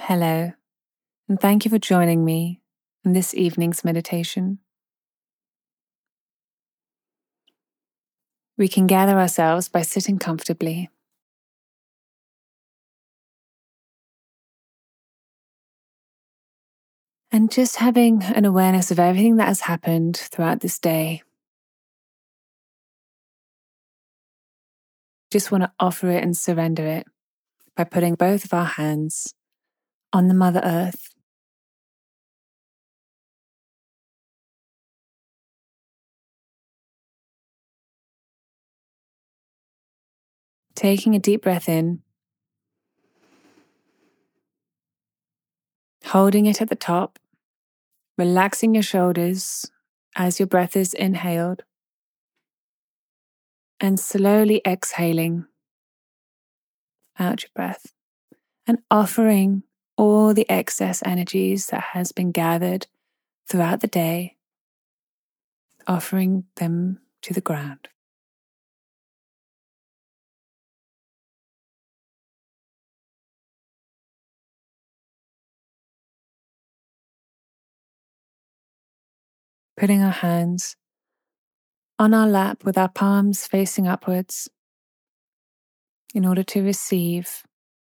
Hello, and thank you for joining me in this evening's meditation. We can gather ourselves by sitting comfortably. And just having an awareness of everything that has happened throughout this day. Just want to offer it and surrender it by putting both of our hands on the Mother Earth. Taking a deep breath in, holding it at the top, relaxing your shoulders as your breath is inhaled, and slowly exhaling out your breath, and offering all the excess energies that has been gathered throughout the day, offering them to the ground. Putting our hands on our lap with our palms facing upwards in order to receive.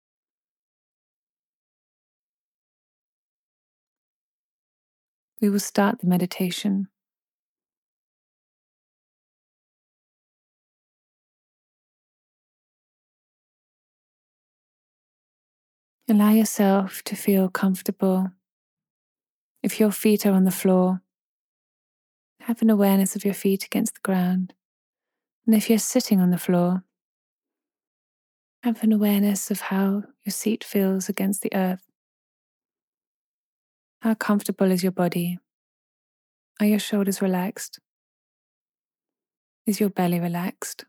We will start the meditation. Allow yourself to feel comfortable. If your feet are on the floor, have an awareness of your feet against the ground. And if you're sitting on the floor, have an awareness of how your seat feels against the earth. How comfortable is your body? Are your shoulders relaxed? Is your belly relaxed?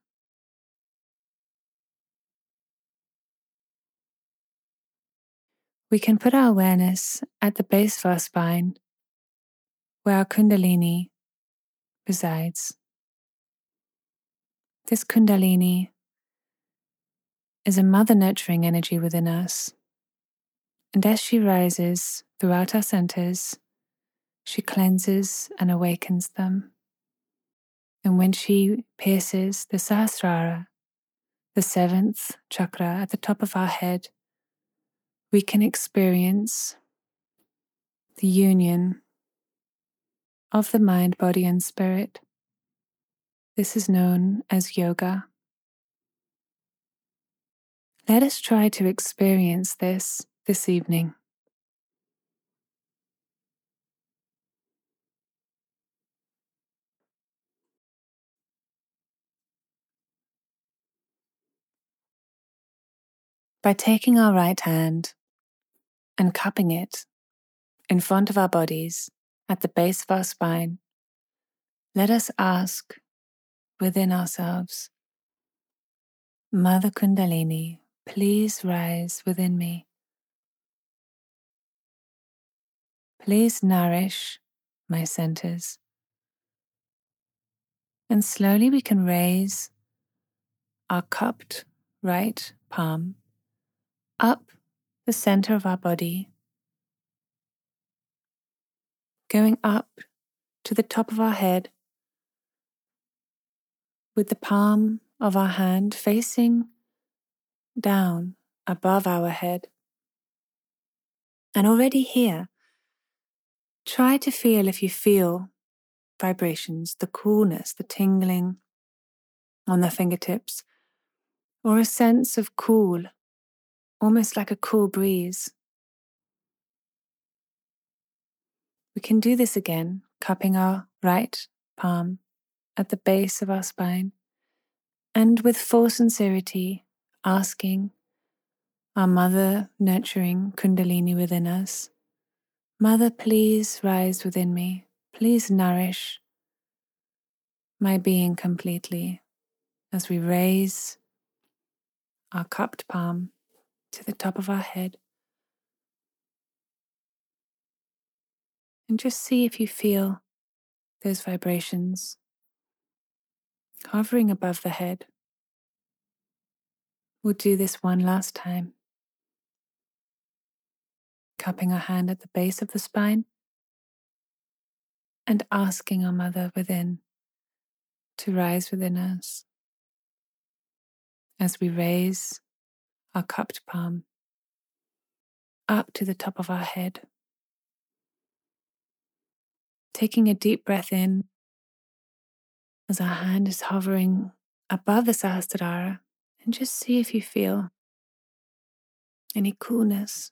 We can put our awareness at the base of our spine, where our Kundalini resides. This Kundalini is a mother nurturing energy within us, and as she rises throughout our centers, she cleanses and awakens them. And when she pierces the Sahasrara, the seventh chakra at the top of our head, we can experience the union of the mind, body, and spirit. This is known as yoga. Let us try to experience this evening. By taking our right hand and cupping it in front of our bodies at the base of our spine, let us ask within ourselves, Mother Kundalini, please rise within me. Please nourish my centers. And slowly we can raise our cupped right palm up the center of our body, going up to the top of our head, with the palm of our hand facing down above our head. And already here, try to feel if you feel vibrations, the coolness, the tingling on the fingertips, or a sense of cool, almost like a cool breeze. We can do this again, cupping our right palm at the base of our spine, and with full sincerity, asking our mother nurturing Kundalini within us, Mother, please rise within me. Please nourish my being completely as we raise our cupped palm to the top of our head. And just see if you feel those vibrations hovering above the head. We'll do this one last time. cupping our hand at the base of the spine and asking our mother within to rise within us as we raise our cupped palm up to the top of our head. Taking a deep breath in as our hand is hovering above the Sahasrara, and just see if you feel any coolness.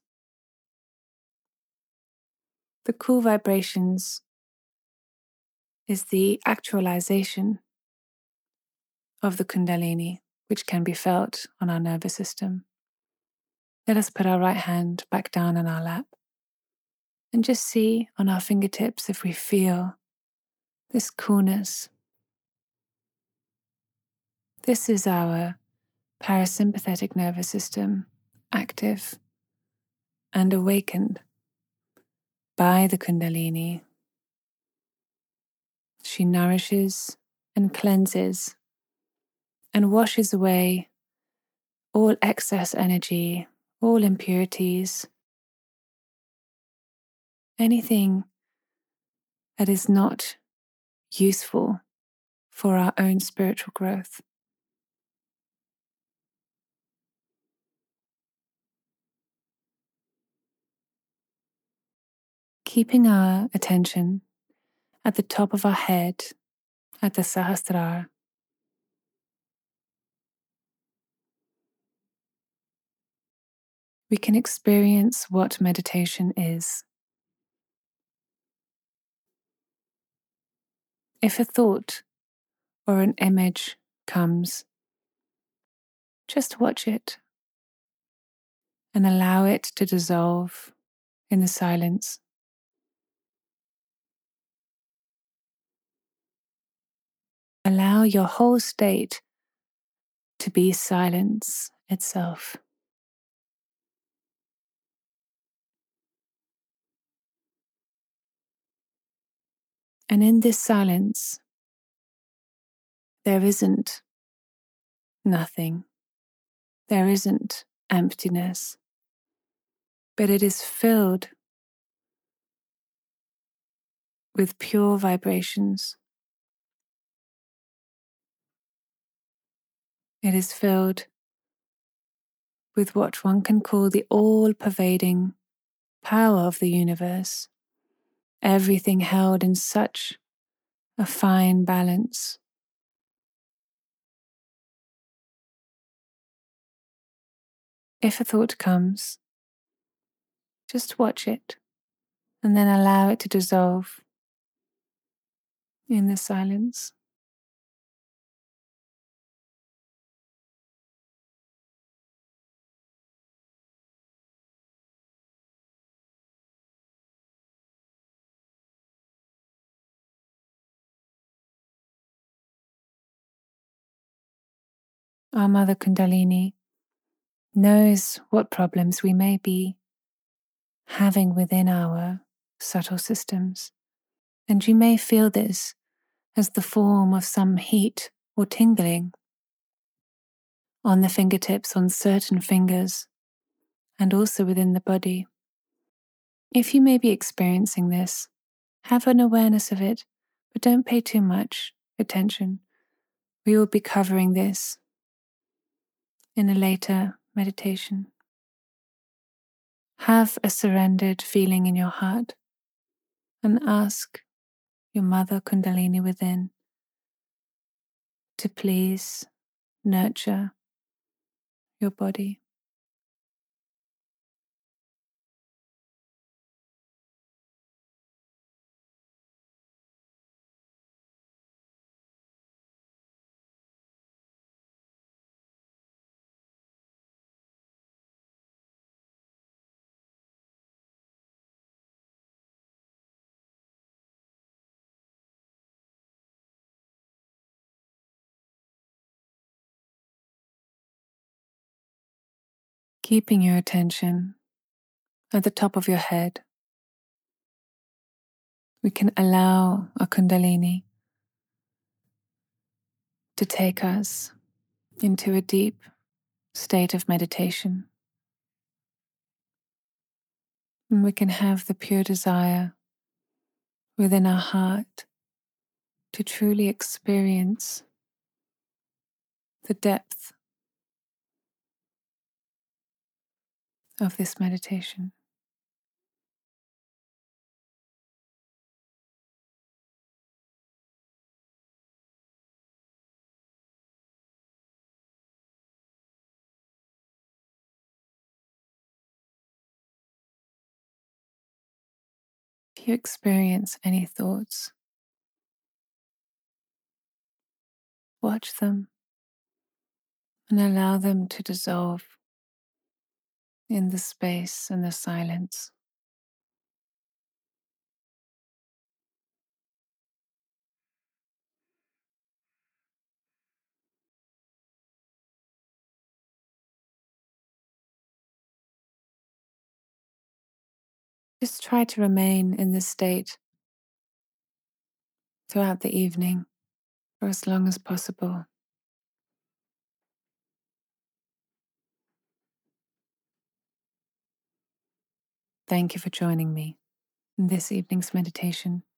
The cool vibrations is the actualization of the Kundalini, which can be felt on our nervous system. Let us put our right hand back down on our lap and just see on our fingertips if we feel this coolness. This is our parasympathetic nervous system, active and awakened by the Kundalini. She nourishes and cleanses and washes away all excess energy, all impurities, anything that is not useful for our own spiritual growth. Keeping our attention at the top of our head, at the Sahasrara, we can experience what meditation is. If a thought or an image comes, just watch it and allow it to dissolve in the silence. Allow your whole state to be silence itself. And in this silence, there isn't nothing. There isn't emptiness. But it is filled with pure vibrations. It is filled with what one can call the all-pervading power of the universe. Everything held in such a fine balance. If a thought comes, just watch it and then allow it to dissolve in the silence. Our Mother Kundalini knows what problems we may be having within our subtle systems, and you may feel this as the form of some heat or tingling on the fingertips, on certain fingers, and also within the body. If you may be experiencing this, have an awareness of it, but don't pay too much attention. We will be covering this in a later meditation. Have a surrendered feeling in your heart and ask your Mother Kundalini within to please nurture your body. Keeping your attention at the top of your head, we can allow our Kundalini to take us into a deep state of meditation. And we can have the pure desire within our heart to truly experience the depth of this meditation. If you experience any thoughts, watch them and allow them to dissolve in the space and the silence. Just try to remain in this state throughout the evening for as long as possible. Thank you for joining me in this evening's meditation.